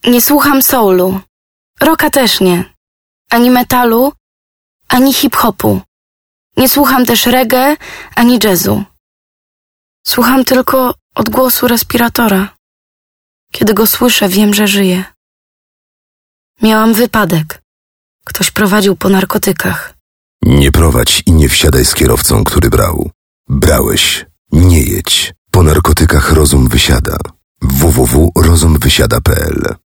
Nie słucham soulu. Rocka też nie. Ani metalu, ani hip-hopu. Nie słucham też reggae, ani jazzu. Słucham tylko odgłosu respiratora. Kiedy go słyszę, wiem, że żyję. Miałam wypadek. Ktoś prowadził po narkotykach. Nie prowadź i nie wsiadaj z kierowcą, który brał. Brałeś. Nie jedź. Po narkotykach rozum wysiada. www.rozumwysiada.pl